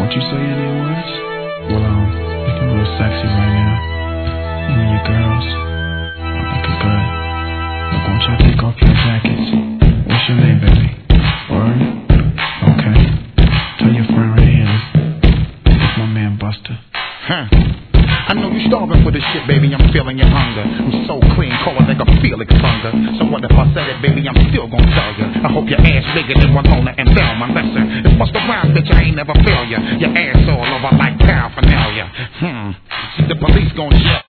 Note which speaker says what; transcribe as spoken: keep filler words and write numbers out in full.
Speaker 1: What you say your name was? Well, um, looking real sexy right now. You and your girls are looking good. Look, won't y'all take off your jackets? What's your name, baby? Word? Okay. Tell your friend right here. It's my man Buster.
Speaker 2: Huh. I know you starving for this shit, baby, I'm feeling your hunger. I'm so clean, cold like a Felix hunger. So what if I said it, baby, I'm still gon' tell ya. I hope your ass bigger than Ramona and Velma. Listen, it's Busta Rhymes, bitch, I ain't never fail ya. Your ass all over like paraphernalia. Hmm, see the police gon' check.